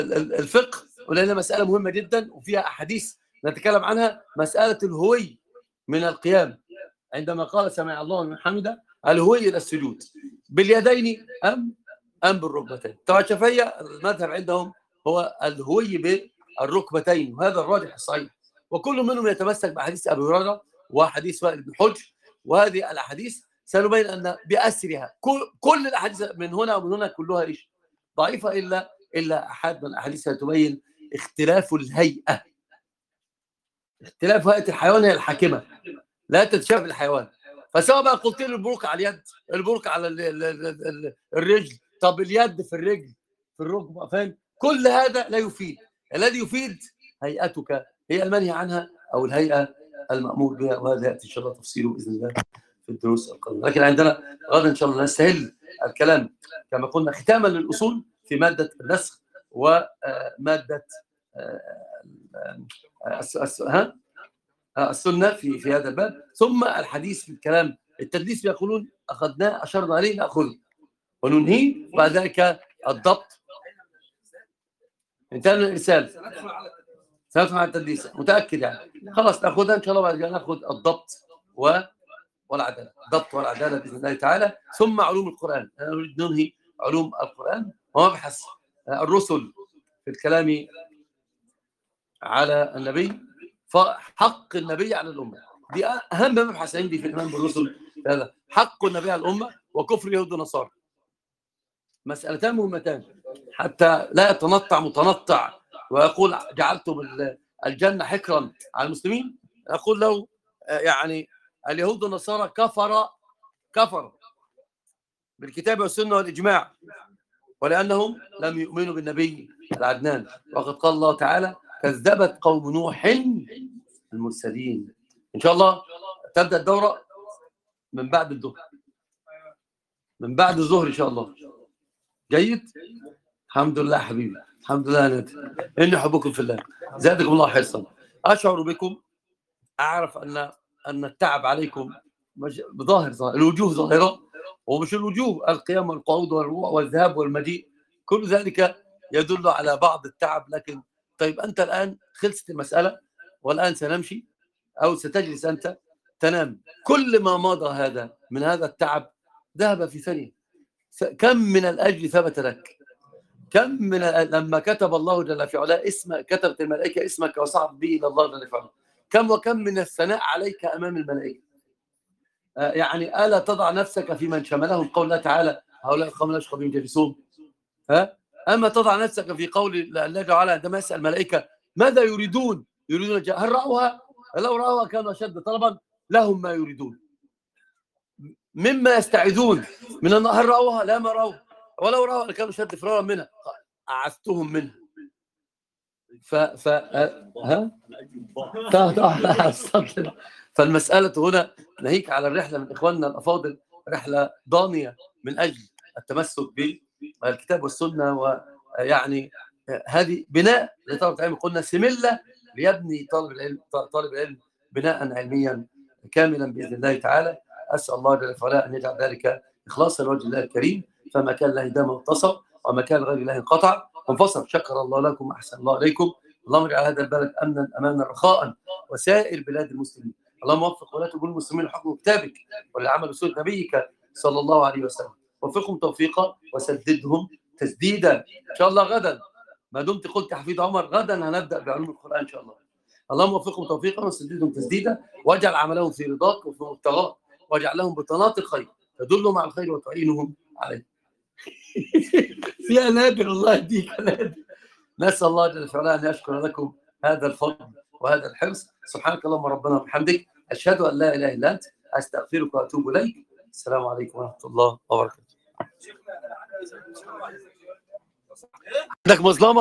الفقه، ولأنها مسألة مهمة جدا وفيها أحاديث نتكلم عنها. مسألة الهوي من القيام، عندما قال سمع الله لمن حمده، الهوي إلى السجود باليدين أم بالركبتين. طبعا الشافعية المذهب عندهم هو الهوي بالركبتين، وهذا الراجح الصحيح. وكل منهم يتمسك بحديث أبي هريرة وحديث وائل بن حجر، وهذه الأحاديث سنبين أن بأسرها كل الأحاديث من هنا ومن هنا كلها إيش؟ ضعيفة إلا أحد من الأحاديث تبين اختلاف الهيئة. اختلاف هيئة الحيوان هي الحاكمة، لا تتشابه الحيوان. فسواء بقى قلت لي البروك على اليد، البروك على الرجل، طب اليد في الرجل في الركبة، فاهم؟ كل هذا لا يفيد. الذي يفيد هيئتك هي المنهي عنها أو الهيئة المأمور بها، وهذا يأتي إن شاء الله تفصيله بإذن الله في الدروس القادمة. لكن عندنا غدا إن شاء الله نستهل الكلام كما قلنا ختاما للأصول في مادة النسخ ومادة السنة في هذا الباب، ثم الحديث في الكلام. التدليس يقولون أخذناه أشرنا عليه نأخذه وننهيه، وبعد ذلك الضبط. انتهى الإرسال، سندخل على التدليس متأكد يعني. خلاص نأخذها إن شاء الله، بعد كده نأخذ الضبط والعدالة، الضبط والعدالة بإذن الله تعالى، ثم علوم القرآن. أنا نريد ننهي علوم القرآن ومبحث الرسل في الكلام على النبي، فحق النبي على الأمة. دي أهم مبحث عندي في الإيمان بالرسل، هذا حق النبي على الأمة وكفر يهود ونصارى. مسألتان مهمتان حتى لا يتنطع متنطع ويقول جعلتم الجنة حكرا على المسلمين. أقول له يعني اليهود والنصارى كفر بالكتاب والسنة والإجماع، ولأنهم لم يؤمنوا بالنبي العدنان. وقد قال الله تعالى كذبت قوم نوح المرسلين. إن شاء الله تبدأ الدورة من بعد الظهر، من بعد الظهر إن شاء الله. جيد؟ الحمد لله حبيبي، الحمد لله. إني أحبكم في الله، زادكم الله حرصا. أشعر بكم، أعرف أن التعب عليكم بظاهر الوجوه ظاهرة، ومش الوجوه، القيام والقعود والذهاب والمجيء، كل ذلك يدل على بعض التعب. لكن طيب أنت الآن خلصت المسألة، والآن سنمشي أو ستجلس أنت تنام. كل ما مضى هذا من هذا التعب ذهب في ثانية. كم من الأجر ثبت لك، كم من لما كتب الله جل في علاه كتبت الملائكة اسمك وصعد به إلى الله جل في علاه، كم وكم من الثناء عليك أمام الملائكة. يعني ألا تضع نفسك في من شملهم قول الله تعالى هؤلاء القوم لا يشقى بهم جالسون. أما تضع نفسك في قول الله تعالى عندما يسأل الملائكة ماذا يريدون هل رأوها؟ لو رأوها كانوا أشد طلبا، لهم ما يريدون مما يستعيذون من النار. هل رأوها؟ لا ما رأوها، ولو رأوها كانوا أشد فرارا منها، أعذتهم منها. فالمسألة هنا ناهيك على الرحلة من إخواننا الأفاضل، رحلة ضانية من أجل التمسك بالكتاب والسنة. ويعني هذه بناء لطلبة العلم، قلنا سملة ليبني طالب العلم بناء علميا كاملا بإذن الله تعالى. أسأل الله جل وعلا أن يجعل ذلك إخلاصا لوجه الله الكريم، فما كان له دام اتصل، وما كان غير الله انقطع وانفصل. شكر الله لكم وأحسن الله إليكم. اللهم اجعل هذا البلد أمنا أمانا رخاء، وسائر بلاد المسلمين. اللهم وفق ولاة أمور المسلمين لحكم كتابك ولعمل سنة نبيك صلى الله عليه وسلم. وفقهم توفيقا وسددهم تسديدا. إن شاء الله غدا ما دمت قلت حفيظ عمر، غدا هنبدأ بعلوم القرآن إن شاء الله. اللهم وفقهم توفيقا وسددهم تسديدا، واجعل عملهم في رضاك وفي مبتغاك، واجعل لهم بطانات الخير تدلهم على الخير وتعينهم عليه. يا نادر الله يهديك يا نادر. نسأل الله جل وعلا أن يشكر لكم هذا الفضل وهذا الحرص. سبحانك اللهم ربنا وبحمدك، أشهد أن لا إله إلا أنت، أستغفرك وأتوب إليك. السلام عليكم ورحمة الله وبركاته. عندك مظلمة؟